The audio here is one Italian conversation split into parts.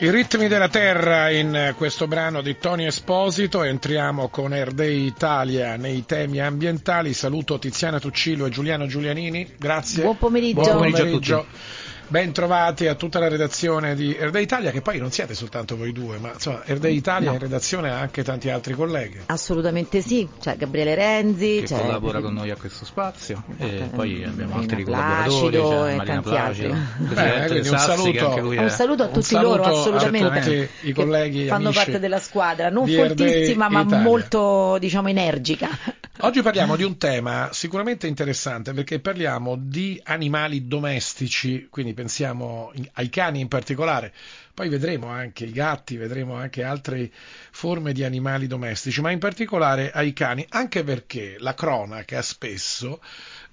I ritmi della terra in questo brano di Tony Esposito. Entriamo con Air Day Italia nei temi ambientali. Saluto Tiziana Tuccillo e Giuliano Giulianini. Grazie. Buon pomeriggio. Buon pomeriggio a tutti. Ben trovati a tutta la redazione di Air Day Italia, che poi non siete soltanto voi due, ma insomma Air Day Italia in redazione ha anche tanti altri colleghi. Assolutamente sì, c'è Gabriele Renzi che collabora con noi a questo spazio, e poi abbiamo altri collaboratori, c'è Marina Placido, quindi un saluto a tutti loro, assolutamente, a tutti i colleghi, fanno parte della squadra, non foltissima ma Italia, molto, diciamo, energica. Oggi parliamo di un tema sicuramente interessante, perché parliamo di animali domestici, quindi pensiamo ai cani in particolare, poi vedremo anche i gatti, vedremo anche altre forme di animali domestici, ma in particolare ai cani, anche perché la cronaca spesso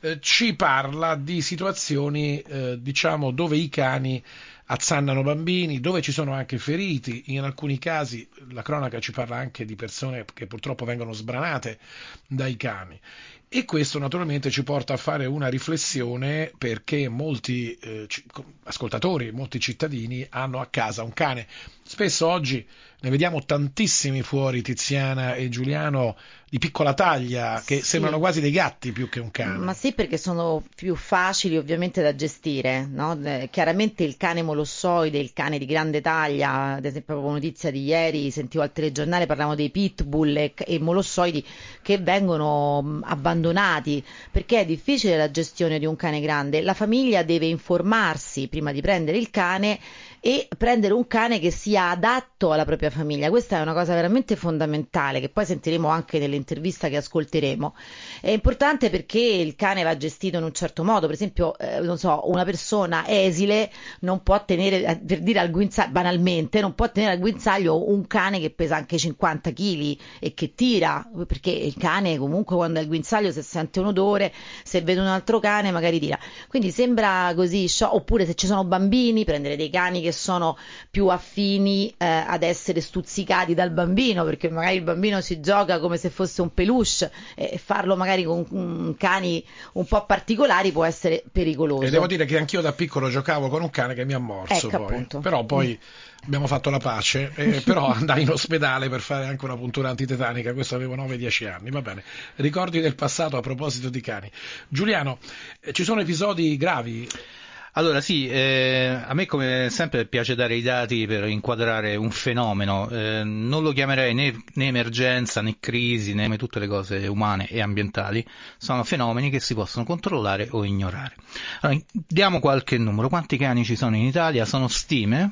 ci parla di situazioni diciamo dove i cani azzannano bambini, dove ci sono anche feriti. In alcuni casi la cronaca ci parla anche di persone che purtroppo vengono sbranate dai cani. E questo naturalmente ci porta a fare una riflessione, perché molti ascoltatori, molti cittadini hanno a casa un cane. Spesso oggi ne vediamo tantissimi fuori, Tiziana e Giuliano, di piccola taglia, che sembrano quasi dei gatti più che un cane. Ma sì, perché sono più facili ovviamente da gestire, no? Chiaramente il cane molossoide, il cane di grande taglia, ad esempio avevo notizia di ieri, sentivo al telegiornale, parlavano dei pitbull e molossoidi che vengono abbandonati, perché è difficile la gestione di un cane grande. La famiglia deve informarsi prima di prendere il cane e prendere un cane che sia adatto alla propria famiglia. Questa è una cosa veramente fondamentale, che poi sentiremo anche nell'intervista che ascolteremo. È importante perché il cane va gestito in un certo modo. Per esempio, non so, una persona esile non può tenere, per dire al guinzaglio, banalmente, non può tenere al guinzaglio un cane che pesa anche 50 kg e che tira, perché il cane comunque quando è al guinzaglio, se sente un odore, se vede un altro cane magari tira. Quindi sembra così, oppure se ci sono bambini, prendere dei cani che sono più affini ad essere stuzzicati dal bambino, perché magari il bambino si gioca come se fosse un peluche, e farlo magari con cani un po' particolari può essere pericoloso. E devo dire che anch'io da piccolo giocavo con un cane che mi ha morso, però poi abbiamo fatto la pace, però andai in ospedale per fare anche una puntura antitetanica, questo avevo 9-10 anni, va bene. Ricordi del passato a proposito di cani. Giuliano, ci sono episodi gravi? Allora sì, a me come sempre piace dare i dati per inquadrare un fenomeno, non lo chiamerei né emergenza né crisi né tutte le cose umane e ambientali, sono fenomeni che si possono controllare o ignorare. Allora, diamo qualche numero: quanti cani ci sono in Italia? Sono stime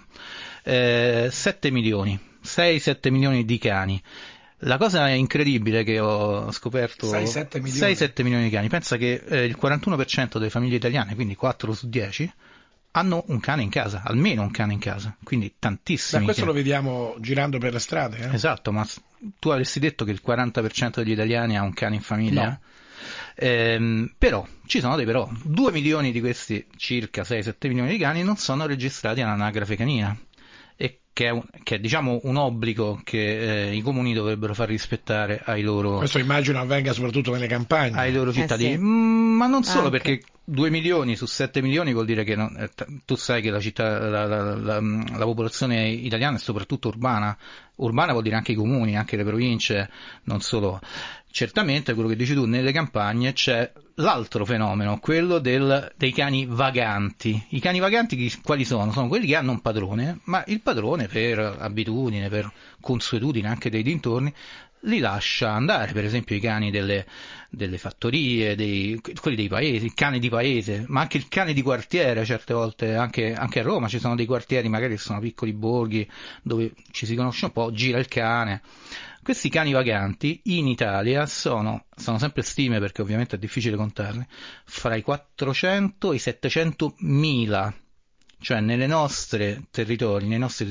7 milioni, 6-7 milioni di cani. La cosa incredibile che ho scoperto, 6-7 milioni di cani, pensa che il 41% delle famiglie italiane, quindi 4 su 10, hanno un cane in casa, almeno un cane in casa, quindi tantissimi. Ma questo lo vediamo girando per le strade, eh? Esatto, ma tu avresti detto che il 40% degli italiani ha un cane in famiglia? No. Però, ci sono dei però, 2 milioni di questi circa 6-7 milioni di cani non sono registrati all'anagrafe canina, che è diciamo un obbligo che i comuni dovrebbero far rispettare ai loro... Questo immagino avvenga soprattutto nelle campagne. Ai loro cittadini, sì. Ma non solo, anche. Perché 2 milioni su 7 milioni vuol dire che tu sai che la popolazione italiana è soprattutto urbana. Urbana vuol dire anche i comuni, anche le province, non solo. Certamente, quello che dici tu, nelle campagne c'è l'altro fenomeno, quello dei cani vaganti. I cani vaganti quali sono? Sono quelli che hanno un padrone, ma il padrone per abitudine, per consuetudine anche dei dintorni, li lascia andare. Per esempio i cani delle fattorie, quelli dei paesi, il cane di paese, ma anche il cane di quartiere. Certe volte anche a Roma ci sono dei quartieri magari che sono piccoli borghi dove ci si conosce un po', gira il cane. Questi cani vaganti in Italia sono sempre stime, perché ovviamente è difficile contarli, fra i 400 e i 700 mila, cioè nei nostri territori,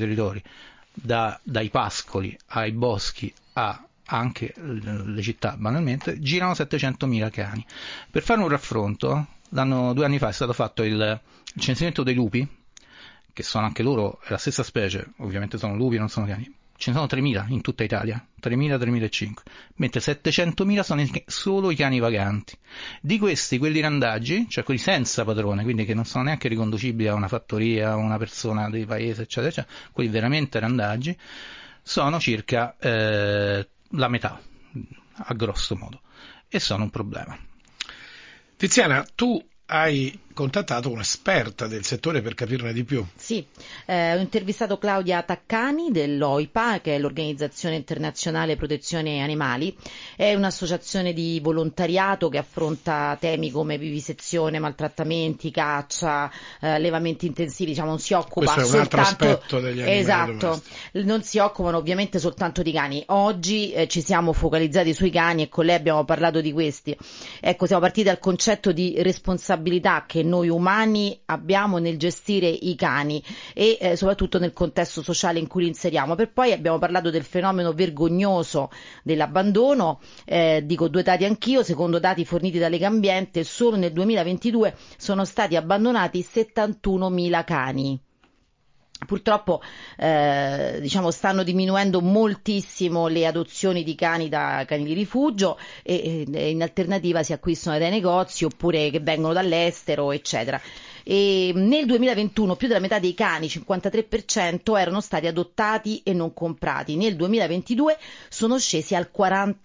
dai pascoli ai boschi a anche le città, banalmente, girano 700.000 cani. Per fare un raffronto, 2 anni fa è stato fatto il censimento dei lupi, che sono anche loro la stessa specie, ovviamente sono lupi, non sono cani, ce ne sono 3.000 in tutta Italia, 3.000-3.500, mentre 700.000 sono solo i cani vaganti. Di questi, quelli randaggi, cioè quelli senza padrone, quindi che non sono neanche riconducibili a una fattoria, a una persona del paese, eccetera, eccetera, quelli veramente randaggi, sono circa la metà, a grosso modo, e sono un problema. Tiziana, tu hai contattato un'esperta del settore per capirne di più. Sì, ho intervistato Claudia Taccani dell'OIPA, che è l'Organizzazione Internazionale Protezione Animali. È un'associazione di volontariato che affronta temi come vivisezione, maltrattamenti, caccia, allevamenti intensivi, diciamo non si occupa Questo è un soltanto... altro aspetto degli animali Esatto, domestici. non si occupano ovviamente soltanto di cani. Oggi ci siamo focalizzati sui cani e con lei abbiamo parlato di questi. Ecco, siamo partiti dal concetto di responsabilità che noi umani abbiamo nel gestire i cani e soprattutto nel contesto sociale in cui li inseriamo. Per poi abbiamo parlato del fenomeno vergognoso dell'abbandono, dico due dati anch'io, secondo dati forniti da Legambiente solo nel 2022 sono stati abbandonati 71.000 cani. Purtroppo diciamo stanno diminuendo moltissimo le adozioni di cani da cani di rifugio e in alternativa si acquistano dai negozi oppure che vengono dall'estero, eccetera. E nel 2021 più della metà dei cani, 53%, erano stati adottati e non comprati. Nel 2022 sono scesi al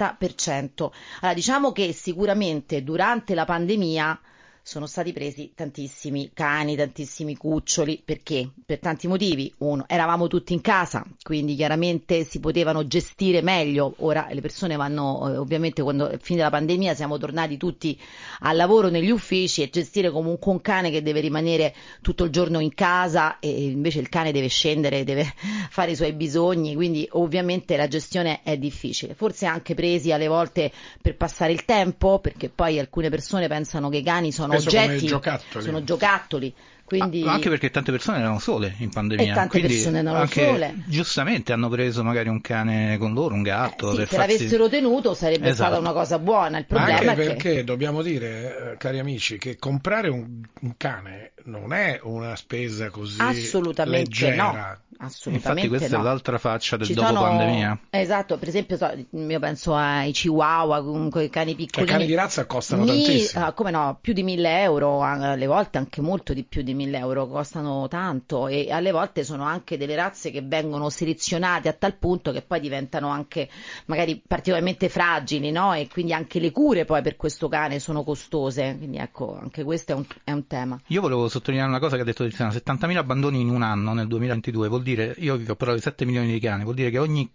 40%. Allora, diciamo che sicuramente durante la pandemia sono stati presi tantissimi cani, tantissimi cuccioli, perché? Per tanti motivi. Uno, eravamo tutti in casa, quindi chiaramente si potevano gestire meglio. Ora le persone vanno, ovviamente quando è finita la pandemia siamo tornati tutti al lavoro negli uffici e gestire comunque un cane che deve rimanere tutto il giorno in casa e invece il cane deve scendere, deve fare i suoi bisogni, quindi ovviamente la gestione è difficile. Forse anche presi alle volte per passare il tempo, perché poi alcune persone pensano che i cani sono oggetti, sono giocattoli, quindi... Anche perché tante persone erano sole in pandemia, e tante quindi persone erano anche sole. Giustamente hanno preso magari un cane con loro, un gatto, Sì, per se farsi... l'avessero tenuto sarebbe stata una cosa buona. Il Ma problema anche è perché dobbiamo dire, cari amici, che comprare un cane non è una spesa così assolutamente no. leggera. Infatti Assolutamente questa è no. l'altra faccia del Ci dopo sono, pandemia. esatto, per esempio io penso ai Chihuahua, comunque i cani I piccolini. cani di razza costano tantissimo. Come no, più di 1.000 euro, alle volte anche molto di più di 1.000 euro, costano tanto e alle volte sono anche delle razze che vengono selezionate a tal punto che poi diventano anche magari particolarmente fragili, no? E quindi anche le cure poi per questo cane sono costose, quindi ecco, anche questo è un tema. Io volevo sottolineare una cosa che ha detto Tiziana, 70.000 abbandoni in un anno nel 2022, vuol dire, io vi ho parlato di 7 milioni di cani, vuol dire che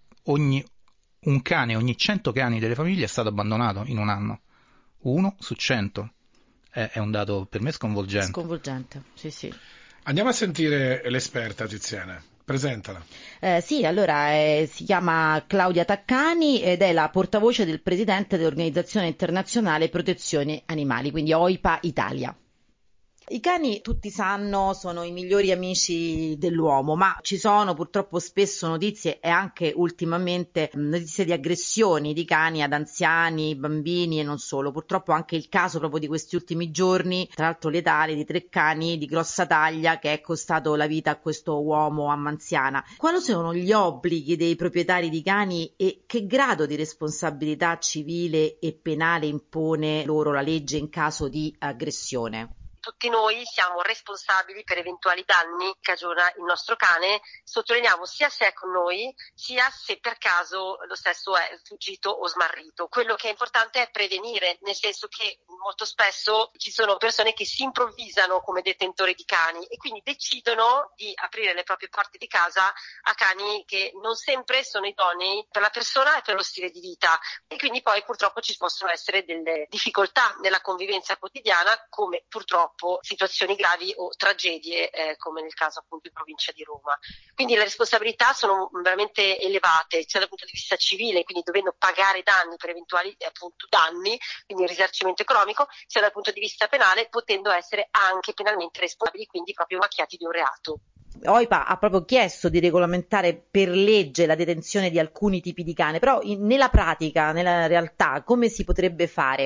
un cane, ogni 100 cani delle famiglie è stato abbandonato in un anno. 1 su 100. È un dato per me sconvolgente. Sconvolgente, sì sì. Andiamo a sentire l'esperta Tiziana, presentala. Sì, allora si chiama Claudia Taccani ed è la portavoce del presidente dell'Organizzazione Internazionale Protezione Animali, quindi OIPA Italia. I cani, tutti sanno, sono i migliori amici dell'uomo, ma ci sono purtroppo spesso notizie e anche ultimamente notizie di aggressioni di cani ad anziani, bambini e non solo. Purtroppo anche il caso proprio di questi ultimi giorni, tra l'altro letale, di 3 cani di grossa taglia che è costato la vita a questo uomo a Manziana. Quali sono gli obblighi dei proprietari di cani e che grado di responsabilità civile e penale impone loro la legge in caso di aggressione? Tutti noi siamo responsabili per eventuali danni che cagiona il nostro cane, sottolineiamo sia se è con noi, sia se per caso lo stesso è fuggito o smarrito. Quello che è importante è prevenire, nel senso che molto spesso ci sono persone che si improvvisano come detentori di cani e quindi decidono di aprire le proprie porte di casa a cani che non sempre sono idonei per la persona e per lo stile di vita e quindi poi purtroppo ci possono essere delle difficoltà nella convivenza quotidiana come purtroppo situazioni gravi o tragedie come nel caso appunto in provincia di Roma. Quindi le responsabilità sono veramente elevate sia dal punto di vista civile, quindi dovendo pagare danni per eventuali appunto danni, quindi il risarcimento economico, sia dal punto di vista penale potendo essere anche penalmente responsabili, quindi proprio macchiati di un reato. OIPA ha proprio chiesto di regolamentare per legge la detenzione di alcuni tipi di cane, però nella pratica, nella realtà, come si potrebbe fare?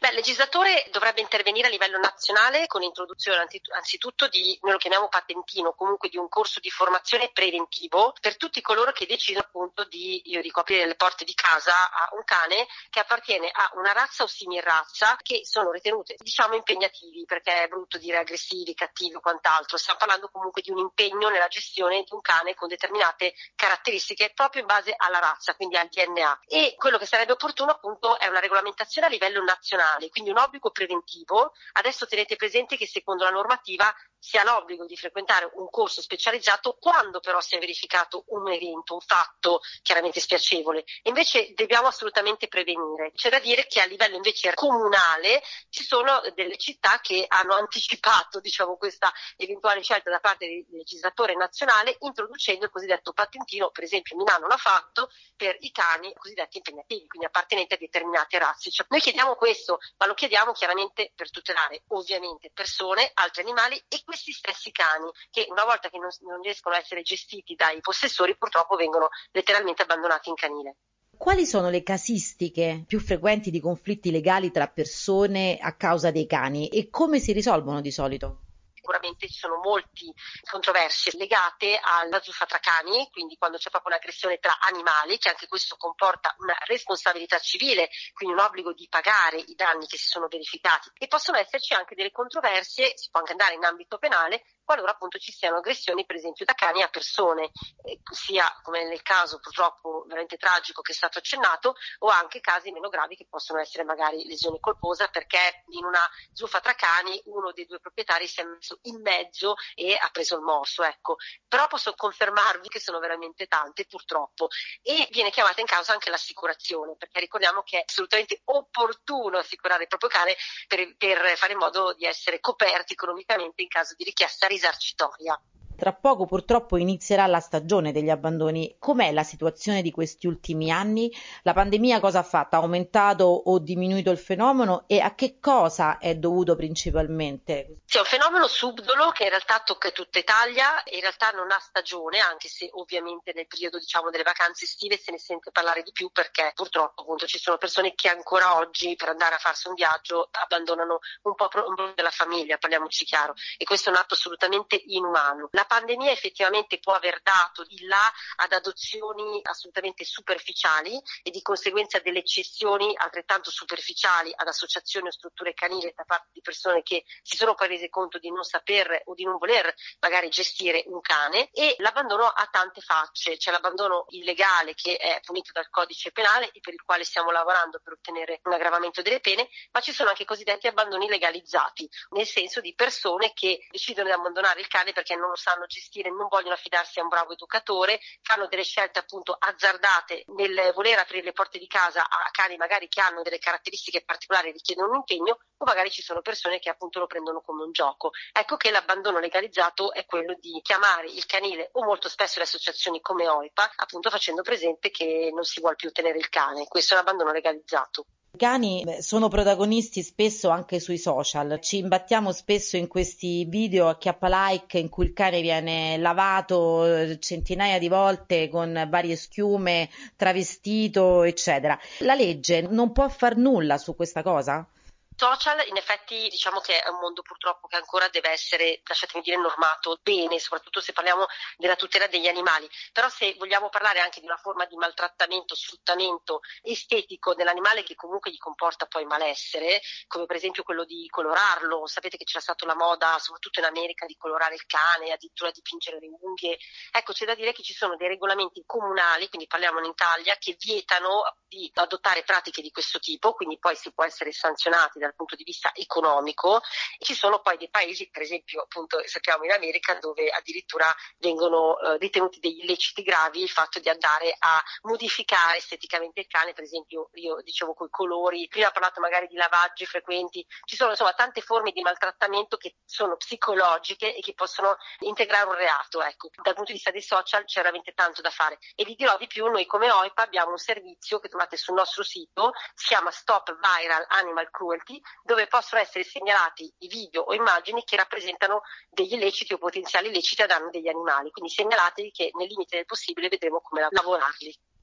Il legislatore dovrebbe intervenire a livello nazionale con l'introduzione anzitutto di, noi lo chiamiamo patentino, comunque di un corso di formazione preventivo per tutti coloro che decidono appunto di, aprire le porte di casa a un cane che appartiene a una razza o similrazza, che sono ritenute, impegnativi, perché è brutto dire aggressivi, cattivi o quant'altro. Stiamo parlando comunque di un impegno nella gestione di un cane con determinate caratteristiche proprio in base alla razza, quindi al DNA. E quello che sarebbe opportuno appunto è una regolamentazione a livello nazionale, quindi un obbligo preventivo. Adesso tenete presente che secondo la normativa si ha l'obbligo di frequentare un corso specializzato quando però si è verificato un evento, un fatto chiaramente spiacevole. Invece dobbiamo assolutamente prevenire. C'è da dire che a livello invece comunale ci sono delle città che hanno anticipato questa eventuale scelta da parte del legislatore nazionale, introducendo il cosiddetto patentino. Per esempio Milano l'ha fatto per i cani cosiddetti impegnativi, quindi appartenenti a determinate razze. Noi chiediamo questo, ma lo chiediamo chiaramente per tutelare ovviamente persone, altri animali e questi stessi cani, che una volta che non riescono a essere gestiti dai possessori purtroppo vengono letteralmente abbandonati in canile. Quali sono le casistiche più frequenti di conflitti legali tra persone a causa dei cani e come si risolvono di solito? Sicuramente ci sono molte controversie legate alla zuffa tra cani, quindi quando c'è proprio un'aggressione tra animali, che anche questo comporta una responsabilità civile, quindi un obbligo di pagare i danni che si sono verificati. E possono esserci anche delle controversie, si può anche andare in ambito penale, qualora appunto ci siano aggressioni per esempio da cani a persone, sia come nel caso purtroppo veramente tragico che è stato accennato, o anche casi meno gravi che possono essere magari lesione colposa perché in una zuffa tra cani uno dei due proprietari si è messo in mezzo e ha preso il morso, ecco. Però posso confermarvi che sono veramente tante purtroppo, e viene chiamata in causa anche l'assicurazione, perché ricordiamo che è assolutamente opportuno assicurare il proprio cane per fare in modo di essere coperti economicamente in caso di richiesta risarcitoria. Tra poco purtroppo inizierà la stagione degli abbandoni. Com'è la situazione di questi ultimi anni? La pandemia cosa ha fatto? Ha aumentato o diminuito il fenomeno e a che cosa è dovuto principalmente? Sì, è un fenomeno subdolo che in realtà tocca tutta Italia e in realtà non ha stagione, anche se ovviamente nel periodo delle vacanze estive se ne sente parlare di più, perché purtroppo appunto ci sono persone che ancora oggi per andare a farsi un viaggio abbandonano un po' della famiglia, parliamoci chiaro, e questo è un atto assolutamente inumano. La pandemia effettivamente può aver dato il là ad adozioni assolutamente superficiali e di conseguenza delle cessioni altrettanto superficiali ad associazioni o strutture canili da parte di persone che si sono poi rese conto di non saper o di non voler magari gestire un cane. E l'abbandono ha tante facce: c'è l'abbandono illegale che è punito dal codice penale e per il quale stiamo lavorando per ottenere un aggravamento delle pene, ma ci sono anche i cosiddetti abbandoni legalizzati, nel senso di persone che decidono di abbandonare il cane perché non lo sanno gestire, non vogliono affidarsi a un bravo educatore, fanno delle scelte appunto azzardate nel voler aprire le porte di casa a cani magari che hanno delle caratteristiche particolari e richiedono un impegno, o magari ci sono persone che appunto lo prendono come un gioco. Ecco che l'abbandono legalizzato è quello di chiamare il canile, o molto spesso le associazioni come OIPA, appunto facendo presente che non si vuole più tenere il cane. Questo è l'abbandono legalizzato. I cani sono protagonisti spesso anche sui social, ci imbattiamo spesso in questi video a chiappa-like in cui il cane viene lavato centinaia di volte con varie schiume, travestito, eccetera. La legge non può far nulla su questa cosa? Social, in effetti diciamo che è un mondo purtroppo che ancora deve essere, lasciatemi dire, normato bene, soprattutto se parliamo della tutela degli animali. Però se vogliamo parlare anche di una forma di maltrattamento, sfruttamento estetico dell'animale che comunque gli comporta poi malessere, come per esempio quello di colorarlo, sapete che c'era stata la moda soprattutto in America di colorare il cane, addirittura dipingere le unghie. Ecco, c'è da dire che ci sono dei regolamenti comunali, quindi parliamo in Italia, che vietano di adottare pratiche di questo tipo, quindi poi si può essere sanzionati dal punto di vista economico. E ci sono poi dei paesi, per esempio appunto sappiamo in America, dove addirittura vengono ritenuti degli illeciti gravi il fatto di andare a modificare esteticamente il cane. Per esempio io dicevo coi colori, prima ho parlato magari di lavaggi frequenti, ci sono insomma tante forme di maltrattamento che sono psicologiche e che possono integrare un reato. Ecco, dal punto di vista dei social c'è veramente tanto da fare, e vi dirò di più: noi come OIPA abbiamo un servizio che trovate sul nostro sito, si chiama Stop Viral Animal Cruelty, dove possono essere segnalati i video o immagini che rappresentano degli illeciti o potenziali illeciti a danno degli animali, quindi segnalatevi che nel limite del possibile vedremo come lavorarli.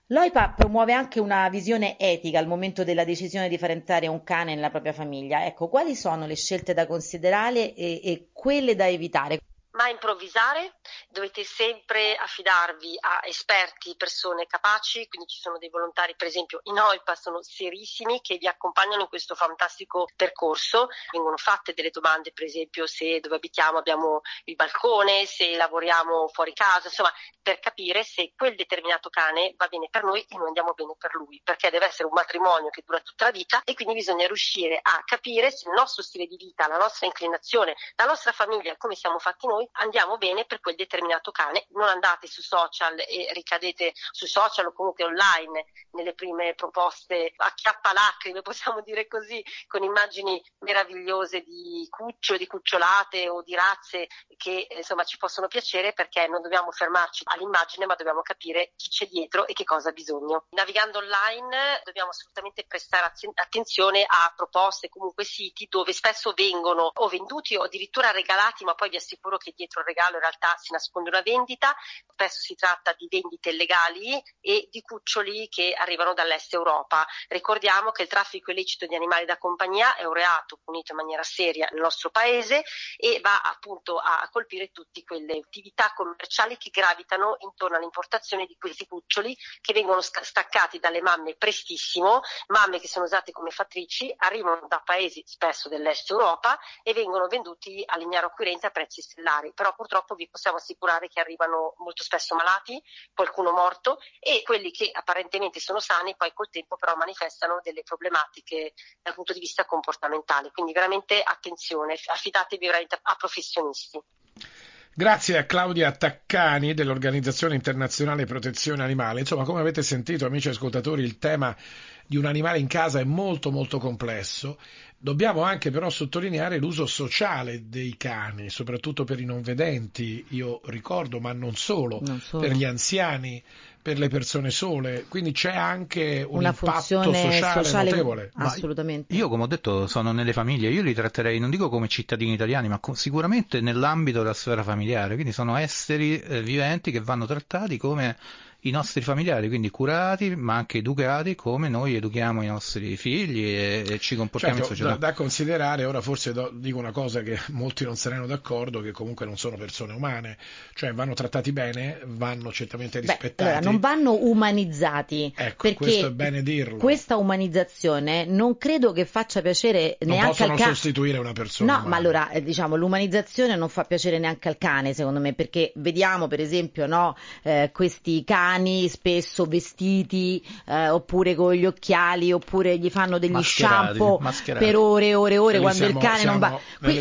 L'OIPA promuove anche una visione etica al momento della decisione di far entrare un cane nella propria famiglia. Ecco, quali sono le scelte da considerare e quelle da evitare? Ma improvvisare, dovete sempre affidarvi a esperti, persone capaci, quindi ci sono dei volontari, per esempio in OIPA sono serissimi che vi accompagnano in questo fantastico percorso, vengono fatte delle domande, per esempio se dove abitiamo abbiamo il balcone, se lavoriamo fuori casa, insomma per capire se quel determinato cane va bene per noi e noi andiamo bene per lui, perché deve essere un matrimonio che dura tutta la vita e quindi bisogna riuscire a capire se il nostro stile di vita, la nostra inclinazione, la nostra famiglia, come siamo fatti noi, andiamo bene per quel determinato cane. Non andate su social e ricadete su social o comunque online nelle prime proposte acchiappalacrime, possiamo dire così, con immagini meravigliose di cuccio, di cucciolate o di razze che insomma ci possono piacere, perché non dobbiamo fermarci all'immagine ma dobbiamo capire chi c'è dietro e che cosa ha bisogno. Navigando online dobbiamo assolutamente prestare attenzione a proposte, comunque siti dove spesso vengono o venduti o addirittura regalati, ma poi vi assicuro che dietro il regalo in realtà si nasconde una vendita. Spesso si tratta di vendite illegali e di cuccioli che arrivano dall'est Europa. Ricordiamo che il traffico illecito di animali da compagnia è un reato punito in maniera seria nel nostro paese e va appunto a colpire tutte quelle attività commerciali che gravitano intorno all'importazione di questi cuccioli che vengono staccati dalle mamme prestissimo, mamme che sono usate come fattrici, arrivano da paesi spesso dell'est Europa e vengono venduti all'ignaro acquirente a prezzi stellari, però purtroppo vi possiamo assicurare che arrivano molto spesso malati, qualcuno morto, e quelli che apparentemente sono sani poi col tempo però manifestano delle problematiche dal punto di vista comportamentale, quindi veramente attenzione, affidatevi veramente a professionisti. Grazie a Claudia Taccani dell'Organizzazione Internazionale Protezione Animale. Insomma, come avete sentito, amici ascoltatori, il tema di un animale in casa è molto molto complesso. Dobbiamo anche però sottolineare l'uso sociale dei cani, soprattutto per i non vedenti, io ricordo, ma non solo, per gli anziani, per le persone sole, quindi c'è anche un Una impatto funzione sociale notevole. assolutamente. Io, come ho detto, sono nelle famiglie, io li tratterei, non dico come cittadini italiani, ma sicuramente nell'ambito della sfera familiare, quindi sono esseri viventi che vanno trattati come i nostri familiari, quindi curati, ma anche educati come noi educhiamo i nostri figli e ci comportiamo in società. Da considerare, ora forse dico una cosa che molti non saranno d'accordo, che comunque non sono persone umane, cioè vanno trattati bene, vanno certamente rispettati. Allora, non vanno umanizzati, ecco, perché questo è bene dirlo. Questa umanizzazione non credo che faccia piacere non neanche al cane. Non possono sostituire una persona No, umana. ma allora, diciamo, l'umanizzazione non fa piacere neanche al cane, secondo me, perché vediamo, per esempio, no, questi cani spesso vestiti, oppure con gli occhiali, oppure gli fanno degli shampoo per ore e ore e ore, quando il cane non va.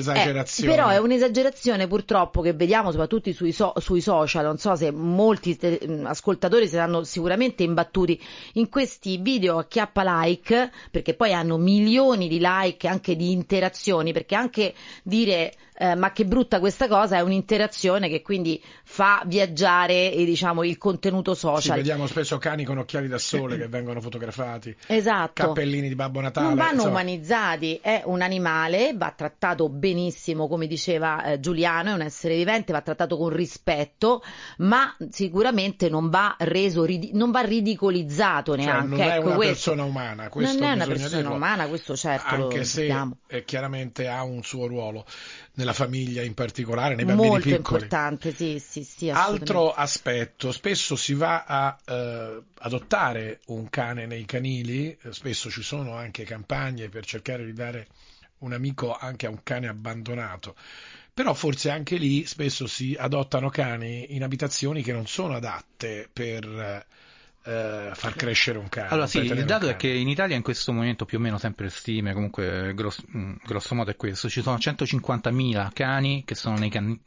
Però è un'esagerazione purtroppo che vediamo soprattutto sui social, non so se molti ascoltatori saranno sicuramente imbattuti in questi video acchiappa like, perché poi hanno milioni di like, anche di interazioni, perché anche dire ma che brutta questa cosa è un'interazione che quindi fa viaggiare diciamo il contenuto social. Sì, vediamo spesso cani con occhiali da sole che vengono fotografati, esatto, cappellini di Babbo Natale, non vanno umanizzati, è un animale, va trattato benissimo, come diceva Giuliano, è un essere vivente, va trattato con rispetto, ma sicuramente non va reso non va ridicolizzato neanche. Non è una persona umana, questo non è una persona dirlo, umana, questo certo, anche se chiaramente ha un suo ruolo nella famiglia, in particolare nei bambini molto piccoli. Importante, sì, altro aspetto, spesso si va a adottare un cane nei canili, spesso ci sono anche campagne per cercare di dare un amico anche a un cane abbandonato, però forse anche lì spesso si adottano cani in abitazioni che non sono adatte per far crescere un cane. Allora sì, il dato è che in Italia in questo momento, più o meno sempre stime, comunque grosso modo è questo, ci sono 150.000 cani che sono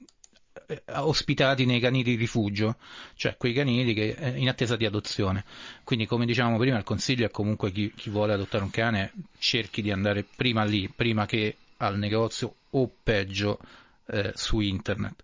ospitati nei canili rifugio, cioè quei canili che in attesa di adozione. Quindi, come dicevamo prima, il consiglio è comunque chi vuole adottare un cane cerchi di andare prima lì, prima che al negozio o peggio su internet.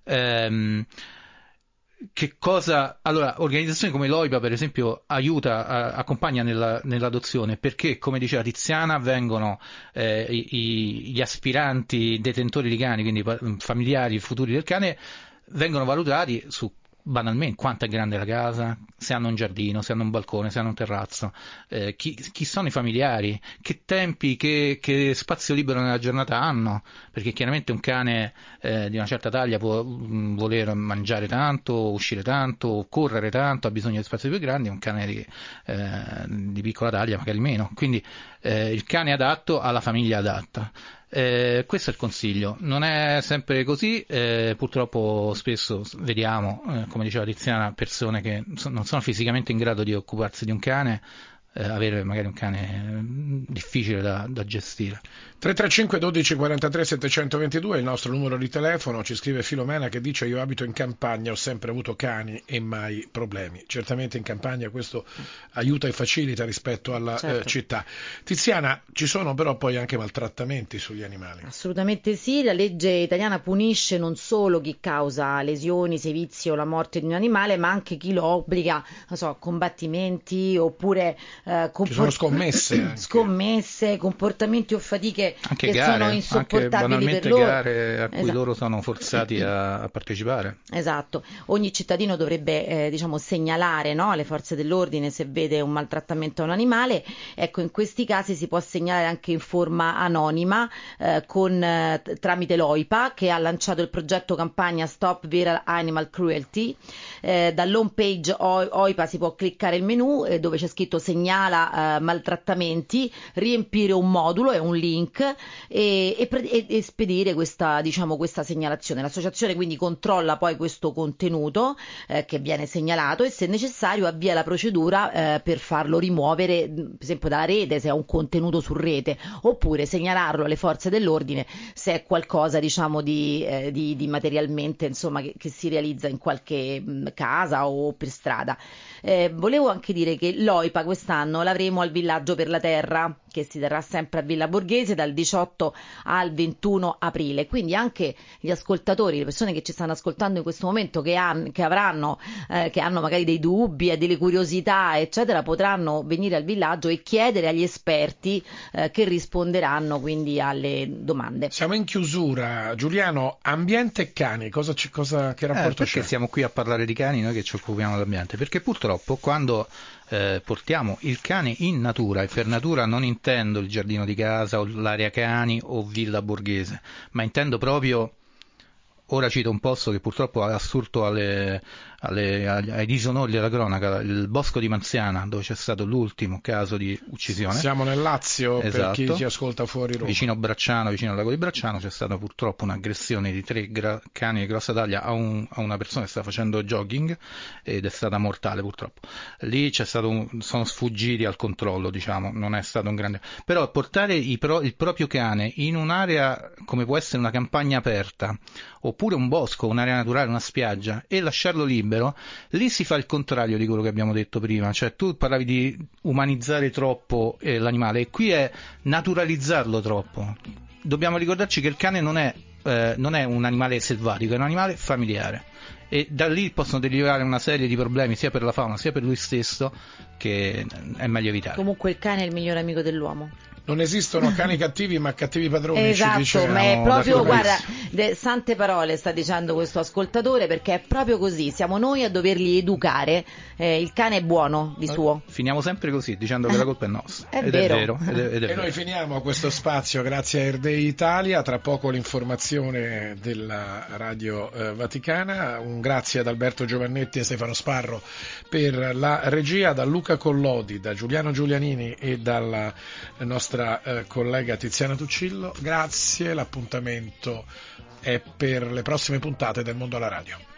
Che cosa? Allora, organizzazioni come l'OIPA, per esempio, accompagna nell'adozione, perché, come diceva Tiziana, vengono gli aspiranti detentori di cani, quindi familiari futuri del cane, vengono valutati su banalmente quanto è grande la casa, se hanno un giardino, se hanno un balcone, se hanno un terrazzo, chi sono i familiari, che tempi, che spazio libero nella giornata hanno, perché chiaramente un cane di una certa taglia può voler mangiare tanto, uscire tanto, correre tanto, ha bisogno di spazi più grandi, un cane di piccola taglia magari meno, quindi il cane adatto alla famiglia adatta. Questo è il consiglio, non è sempre così, purtroppo spesso vediamo, come diceva Tiziana, persone che non sono fisicamente in grado di occuparsi di un cane, avere magari un cane difficile da gestire. 335 12 43 722 è il nostro numero di telefono. Ci scrive Filomena che dice: io abito in campagna, ho sempre avuto cani e mai problemi. Certamente in campagna questo aiuta e facilita rispetto alla città. Tiziana, ci sono però poi anche maltrattamenti sugli animali. Assolutamente sì, la legge italiana punisce non solo chi causa lesioni, sevizi o la morte di un animale, ma anche chi lo obbliga, non so, a combattimenti oppure ci sono scommesse anche. Scommesse, comportamenti o fatiche anche che gare, sono insopportabili anche per loro. gare a cui loro sono forzati a partecipare. Esatto, ogni cittadino dovrebbe diciamo segnalare, no, alle forze dell'ordine se vede un maltrattamento a un animale. Ecco, in questi casi si può segnalare anche in forma anonima tramite l'OIPA, che ha lanciato il progetto campagna Stop Viral Animal Cruelty. Dall'home page OIPA si può cliccare il menu dove c'è scritto segnala maltrattamenti, riempire un modulo e un link e spedire questa segnalazione. L'associazione quindi controlla poi questo contenuto che viene segnalato e se necessario avvia la procedura per farlo rimuovere, per esempio dalla rete se è un contenuto su rete, oppure segnalarlo alle forze dell'ordine se è qualcosa diciamo di materialmente insomma che si realizza in qualche casa o per strada. Volevo anche dire che l'OIPA quest'anno l'avremo al Villaggio per la Terra, che si terrà sempre a Villa Borghese dal 18 al 21 aprile, quindi anche gli ascoltatori, le persone che ci stanno ascoltando in questo momento che hanno magari dei dubbi e delle curiosità eccetera, potranno venire al villaggio e chiedere agli esperti che risponderanno quindi alle domande. Siamo in chiusura. Giuliano, ambiente e cani, che rapporto c'è? Perché siamo qui a parlare di cani noi che ci occupiamo dell'ambiente? Perché purtroppo quando portiamo il cane in natura, e per natura non intendo il giardino di casa o l'area cani o Villa Borghese, ma intendo proprio, ora cito un posto che purtroppo ha assurto ai disonori della cronaca, il bosco di Manziana, dove c'è stato l'ultimo caso di uccisione. Siamo nel Lazio, esatto. Per chi ci ascolta fuori Roma. Vicino Bracciano, vicino al lago di Bracciano, c'è stata purtroppo un'aggressione di 3 cani di grossa taglia a una persona che stava facendo jogging ed è stata mortale purtroppo. Lì sono sfuggiti al controllo, diciamo, non è stato un grande... Però portare il proprio cane in un'area come può essere una campagna aperta, oppure un bosco, un'area naturale, una spiaggia, e lasciarlo libero, lì si fa il contrario di quello che abbiamo detto prima, cioè tu parlavi di umanizzare troppo l'animale e qui è naturalizzarlo troppo. Dobbiamo ricordarci che il cane non è un animale selvatico, è un animale familiare e da lì possono derivare una serie di problemi sia per la fauna sia per lui stesso che è meglio evitare. Comunque il cane è il migliore amico dell'uomo. Non esistono cani cattivi ma cattivi padroni. Esatto, ci dice, ma è proprio, guarda, sante parole sta dicendo questo ascoltatore, perché è proprio così, siamo noi a doverli educare. Il cane è buono di suo. Finiamo sempre così, dicendo che la colpa è nostra. È vero. E noi finiamo questo spazio grazie a Air Day Italia, tra poco l'informazione della Radio Vaticana. Un grazie ad Alberto Giovannetti e Stefano Sparro per la regia, da Luca Collodi, da Giuliano Giulianini e dalla nostra collega Tiziana Tuccillo. Grazie, l'appuntamento è per le prossime puntate del Mondo alla Radio.